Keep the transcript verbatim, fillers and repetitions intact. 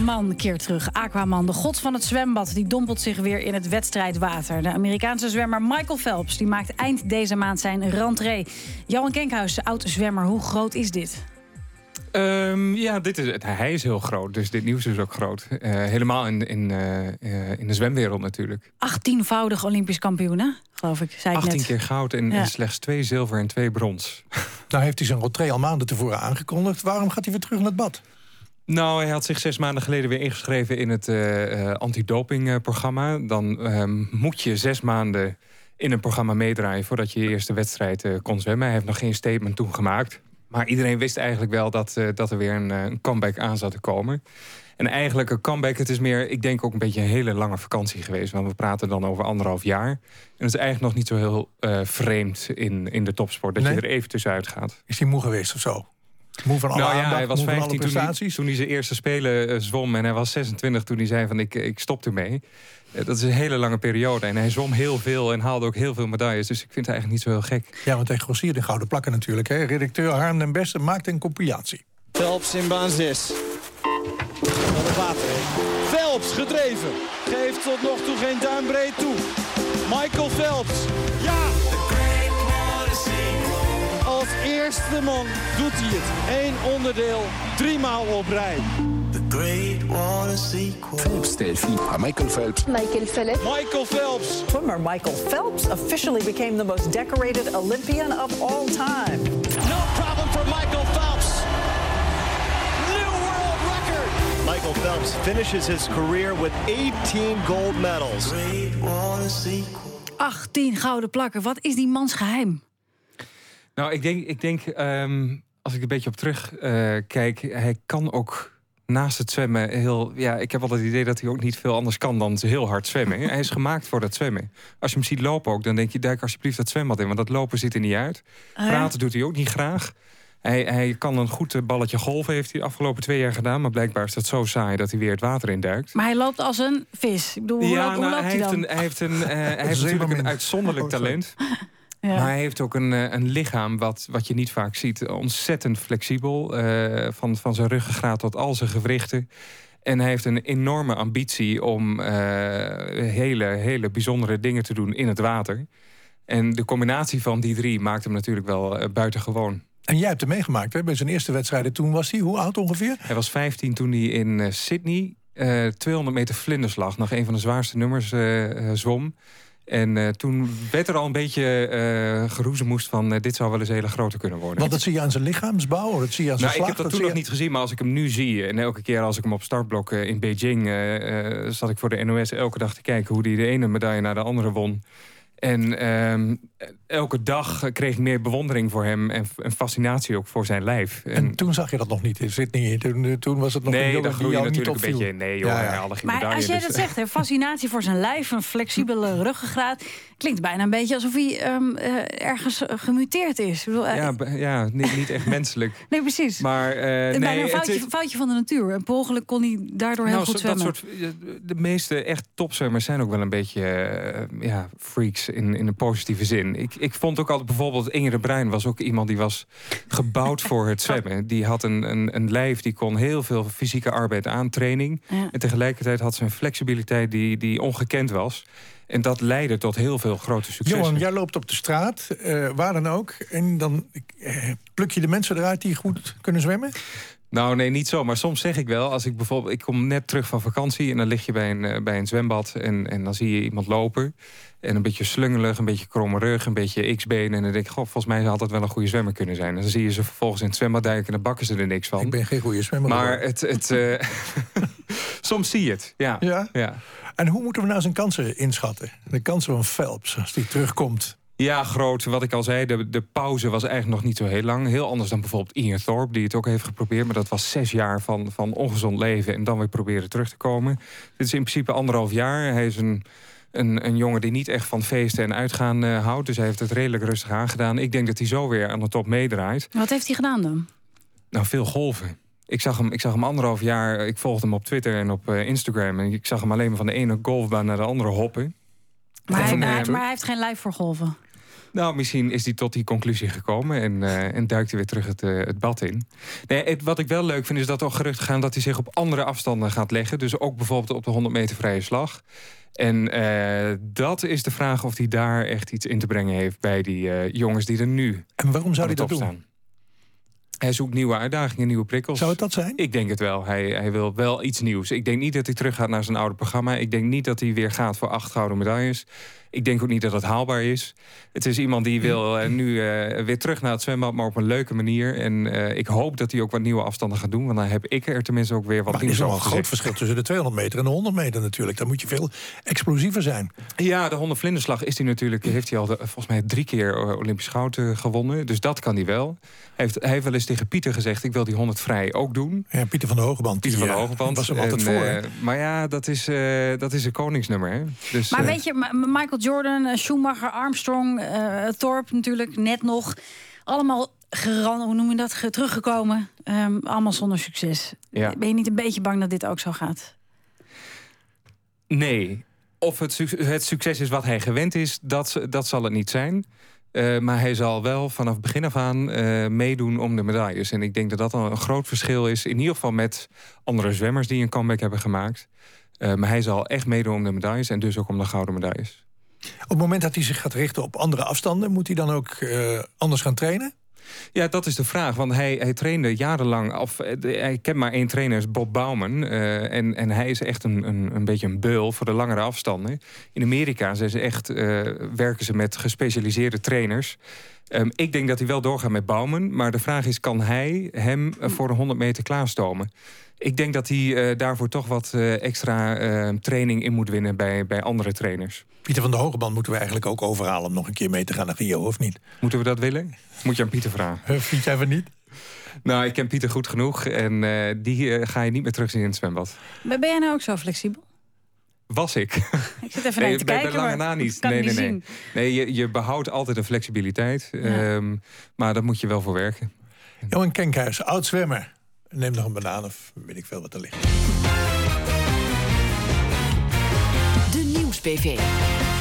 Aquaman keert terug. Aquaman, de god van het zwembad, die dompelt zich weer in het wedstrijdwater. De Amerikaanse zwemmer Michael Phelps die maakt eind deze maand zijn rentree. Johan Kenkhuis, oud-zwemmer, hoe groot is dit? Um, ja, dit is, hij is heel groot, dus dit nieuws is ook groot. Uh, helemaal in, in, uh, uh, in de zwemwereld natuurlijk. achttienvoudig Olympisch kampioen, hè? Geloof ik, zei ik achttien net. keer goud en, Ja. en slechts twee zilver en twee brons. Nou heeft hij zijn rentree al maanden tevoren aangekondigd. Waarom gaat hij weer terug naar het bad? Nou, hij had zich zes maanden geleden weer ingeschreven in het uh, uh, antidopingprogramma. Dan um, moet je zes maanden in een programma meedraaien voordat je je eerste wedstrijd uh, kon zwemmen. Hij heeft nog geen statement toen gemaakt. Maar iedereen wist eigenlijk wel dat, uh, dat er weer een, uh, een comeback aan zat te komen. En eigenlijk een comeback, het is meer, ik denk ook een beetje een hele lange vakantie geweest. Want we praten dan over anderhalf jaar. En het is eigenlijk nog niet zo heel uh, vreemd in, in de topsport. Dat nee? je er even tussenuit gaat. Is hij moe geweest of zo? Moe van alle nou ja, aandacht, hij was moe van vijftien alle toen hij, prestaties? toen hij zijn eerste spelen uh, zwom. En hij was zesentwintig toen hij zei van ik, ik stop ermee. Uh, dat is een hele lange periode. En hij zwom heel veel en haalde ook heel veel medailles. Dus ik vind het eigenlijk niet zo heel gek. Ja, want hij grossiert de gouden plakken natuurlijk. Hè? Redacteur Harm den Beste maakt een compilatie. Phelps in baan zes. Van het water. Phelps gedreven. Geeft tot nog toe geen duimbreed toe. Michael Phelps. Ja! Als eerste man doet hij het. Eén onderdeel, driemaal op rij. The Great Water Sequel. Phelps Delphine. Michael Phelps. Michael Phelps. Michael Phelps. Swimmer Michael Phelps officially became the most decorated Olympian of all time. No problem for Michael Phelps. New world record. Michael Phelps finishes his career with eighteen gold medals. Great Water Sequel. achttien gouden plakken, wat is die mans geheim? Nou, ik denk, ik denk um, als ik een beetje op terug uh, kijk, hij kan ook naast het zwemmen heel... Ja, ik heb altijd het idee dat hij ook niet veel anders kan dan heel hard zwemmen. Hij is gemaakt voor dat zwemmen. Als je hem ziet lopen ook, dan denk je, duik alsjeblieft dat zwembad in. Want dat lopen ziet er niet uit. Praten doet hij ook niet graag. Hij, hij kan een goed balletje golven, heeft hij de afgelopen twee jaar gedaan. Maar blijkbaar is dat zo saai dat hij weer het water induikt. Maar hij loopt als een vis. Ik bedoel, hoe, ja, loopt, hoe nou, loopt hij, hij dan? heeft een, hij heeft, een, uh, hij heeft natuurlijk een uitzonderlijk talent. Ja. Maar hij heeft ook een, een lichaam wat, wat je niet vaak ziet. Ontzettend flexibel. Uh, van, van zijn ruggengraat tot al zijn gewrichten. En hij heeft een enorme ambitie om uh, hele, hele bijzondere dingen te doen in het water. En de combinatie van die drie maakt hem natuurlijk wel uh, buitengewoon. En jij hebt hem meegemaakt, hè? Bij zijn eerste wedstrijden. Toen was hij, hoe oud ongeveer? Hij was vijftien toen hij in uh, Sydney uh, tweehonderd meter vlinderslag, nog een van de zwaarste nummers, uh, uh, zwom. En uh, toen werd er al een beetje uh, geroezemoest van uh, dit zou wel eens een hele grote kunnen worden. Want dat zie je aan zijn lichaamsbouw, dat zie je aan zijn nou, slag. Ik heb dat, dat toen nog niet gezien, maar als ik hem nu zie... en elke keer als ik hem op startblok uh, in Beijing... Uh, uh, zat ik voor de N O S elke dag te kijken hoe hij de ene medaille naar de andere won. En uh, elke dag kreeg ik meer bewondering voor hem en, en fascinatie ook voor zijn lijf. En, en toen zag je dat nog niet in Sydney. Toen, toen was het nog nee, een jongen die jou niet natuurlijk opviel. een beetje. Nee, joh, ja, ja. hij haalde geen Maar medaille, als jij dus, dat zegt, hè, fascinatie voor zijn lijf, een flexibele ruggengraat, klinkt bijna een beetje alsof hij um, uh, ergens gemuteerd is. Ik bedoel, uh, ja, ja niet, niet echt menselijk. Nee, precies. Maar uh, bijna nee, een foutje, het, foutje van de natuur. En per ongeluk kon hij daardoor heel nou, goed zo, dat zwemmen. Soort, de meeste echt topzwemmers zijn ook wel een beetje uh, ja, freaks in, in een positieve zin. Ik, ik vond ook altijd bijvoorbeeld Inge de Bruin was ook iemand die was gebouwd voor het zwemmen. Die had een, een, een lijf, die kon heel veel fysieke arbeid aan, training. Ja. En tegelijkertijd had ze een flexibiliteit die, die ongekend was. En dat leidde tot heel veel grote successen. Johan, jij loopt op de straat, uh, waar dan ook. En dan uh, pluk je de mensen eruit die goed kunnen zwemmen? Nou, nee, niet zo. Maar soms zeg ik wel, als ik bijvoorbeeld... Ik kom net terug van vakantie en dan lig je bij een, uh, bij een zwembad... En, en dan zie je iemand lopen. En een beetje slungelig, een beetje kromme rug, een beetje x-benen. En dan denk ik, goh, volgens mij zou dat wel een goede zwemmer kunnen zijn. En dan zie je ze vervolgens in het zwembad duiken en dan bakken ze er niks van. Ik ben geen goede zwemmer. Maar het... het uh, soms zie je het, ja. ja. ja. En hoe moeten we nou zijn kansen inschatten? De kansen van Phelps, als die terugkomt... Ja, groot. Wat ik al zei, de, de pauze was eigenlijk nog niet zo heel lang. Heel anders dan bijvoorbeeld Ian Thorpe, die het ook heeft geprobeerd. Maar dat was zes jaar van, van ongezond leven en dan weer proberen terug te komen. Dit is in principe anderhalf jaar. Hij is een, een, een jongen die niet echt van feesten en uitgaan uh, houdt. Dus hij heeft het redelijk rustig aangedaan. Ik denk dat hij zo weer aan de top meedraait. Wat heeft hij gedaan dan? Nou, veel golven. Ik zag hem, ik zag hem anderhalf jaar, ik volgde hem op Twitter en op uh, Instagram. En ik zag hem alleen maar van de ene golfbaan naar de andere hoppen. Maar, en, hij, uh, maar hij heeft geen lijf voor golven. Nou, misschien is hij tot die conclusie gekomen en, uh, en duikt hij weer terug het, uh, het bad in. Nee, het, wat ik wel leuk vind is dat er geruchten gaan dat hij zich op andere afstanden gaat leggen. Dus ook bijvoorbeeld op de honderd meter vrije slag. En uh, dat is de vraag of hij daar echt iets in te brengen heeft bij die uh, jongens die er nu En waarom zou hij aan de dat top doen? staan. Hij zoekt nieuwe uitdagingen, nieuwe prikkels. Zou het dat zijn? Ik denk het wel. Hij, hij wil wel iets nieuws. Ik denk niet dat hij teruggaat naar zijn oude programma. Ik denk niet dat hij weer gaat voor acht gouden medailles. Ik denk ook niet dat het haalbaar is. Het is iemand die wil uh, nu uh, weer terug naar het zwembad, maar op een leuke manier. En uh, ik hoop dat hij ook wat nieuwe afstanden gaat doen. Want dan heb ik er tenminste ook weer wat Maar er nieuws is wel over een groot gezegd. verschil tussen de tweehonderd meter en de honderd meter natuurlijk. Dan moet je veel explosiever zijn. Ja, de honderd vlinderslag is hij natuurlijk, heeft hij al de, volgens mij drie keer Olympisch goud uh, gewonnen. Dus dat kan hij wel. Hij heeft, hij heeft wel eens tegen Pieter gezegd, ik wil die honderd vrij ook doen. Ja, Pieter van de Hogeband. Pieter van de Hogeband. Was hem altijd en, voor. Hè? Uh, maar ja, dat is, uh, dat is een koningsnummer. Hè? Dus, Maar uh, weet je, Michael Jordan, Schumacher, Armstrong, uh, Thorpe natuurlijk, net nog. Allemaal geran, hoe noem je dat, ge- teruggekomen. Um, allemaal zonder succes. Ja. Ben je niet een beetje bang dat dit ook zo gaat? Nee. Of het, suc- het succes is wat hij gewend is, dat, dat zal het niet zijn. Uh, maar hij zal wel vanaf het begin af aan uh, meedoen om de medailles. En ik denk dat dat al een groot verschil is. In ieder geval met andere zwemmers die een comeback hebben gemaakt. Uh, maar hij zal echt meedoen om de medailles en dus ook om de gouden medailles. Op het moment dat hij zich gaat richten op andere afstanden, moet hij dan ook uh, anders gaan trainen? Ja, dat is de vraag. Want hij, hij trainde jarenlang. Of, ik ken maar één trainer, is Bob Bauman. Uh, en, en hij is echt een, een, een beetje een beul voor de langere afstanden. In Amerika zijn ze echt, uh, werken ze met gespecialiseerde trainers. Um, ik denk dat hij wel doorgaat met Bauman. Maar de vraag is, kan hij hem uh, voor de honderd meter klaarstomen? Ik denk dat hij uh, daarvoor toch wat uh, extra uh, training in moet winnen bij, bij andere trainers. Pieter van de Hogeband moeten we eigenlijk ook overhalen om nog een keer mee te gaan naar Rio, of niet? Moeten we dat willen? Moet je aan Pieter vragen. Uh, vind jij van niet? Nou, ik ken Pieter goed genoeg en uh, die uh, ga je niet meer terugzien in het zwembad. Maar ben jij nou ook zo flexibel? Was ik. Ik zit even naar je te bij, kijken, bij lange maar na niet. kan Nee, ik nee, niet nee. zien. nee je, je behoudt altijd een flexibiliteit. Ja. Um, maar daar moet je wel voor werken. Johan Kenkhuis, oud zwemmer. Neem nog een banaan of weet ik veel wat er ligt. De Nieuws-P V.